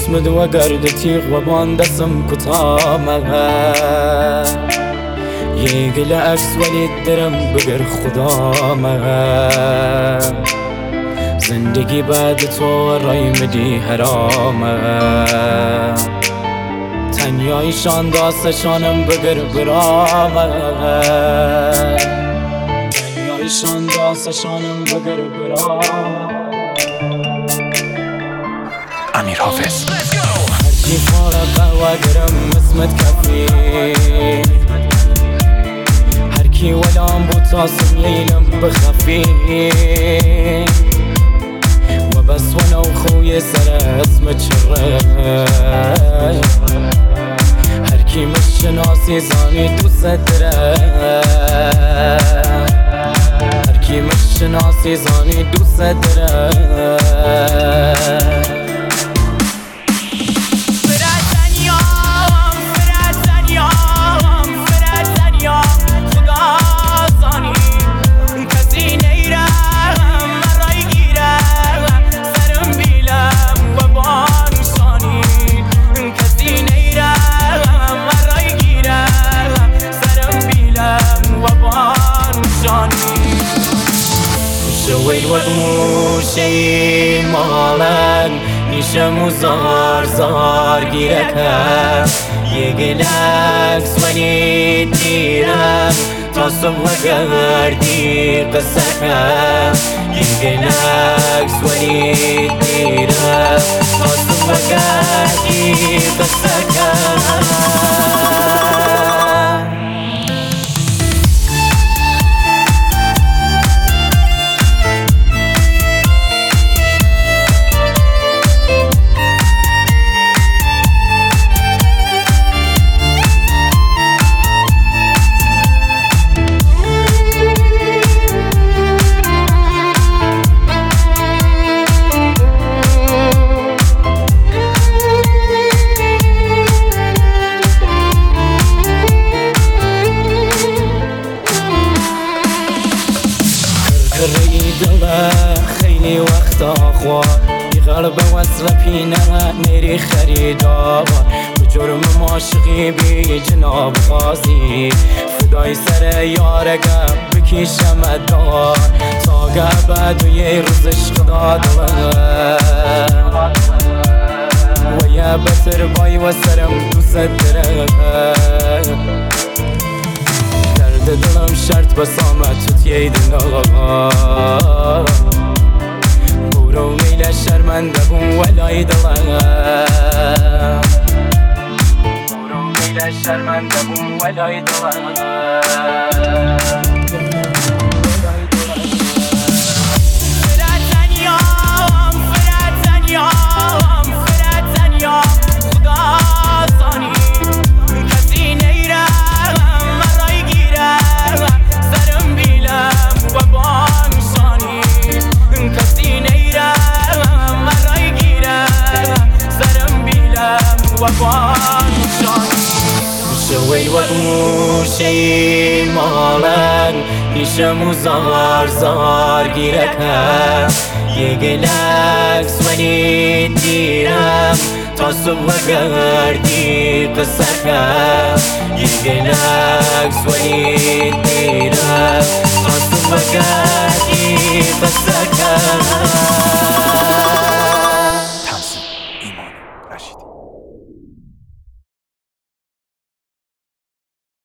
اسمد و گرد تیغ و بان دستم کتامه یه گل عکس ولی درم بگر خدامه زندگی بعد تو رای مدی حرامه تنیایشان داستشانم بگر برامه تنیایشان داستشانم بگر برامه امیر حافظ هرچی فارغه و گرم اسمت کفی هرکی ولام بود تاسم لیلم بخفی و بس ونو خوی سر اسمت شره هرکی مشناسی زانی دوست دره هرکی مشناسی زانی دوست دره شوید و موشی مالن نیشم و زار گیره کرد یه گلکس ولی دیرم تا صبح گردی قصه کرد یه گلکس ولی دیرم تا صبح گردی قصه کرد دله خیلی وقتا خواه بی غرب وصل پینه نری خریدار به جرم ماشقی بی جناب غازی فدای سر یارگم بکیشم دار تا گبد و یه روز عشق دادم و یه بتر بای و سرم دوست دره دلم شرط بسامت تو تیه دلم برو میل شرمنده بون ولای دلم برو میل شرمنده بون ولای دلم شوی و موشی مالن نیشم و زار گیره کرد یه گلکس ولی دیرم تا صبح گردی قصه کرد یه گلکس ولی دیرم تا صبح گردی قصه کرد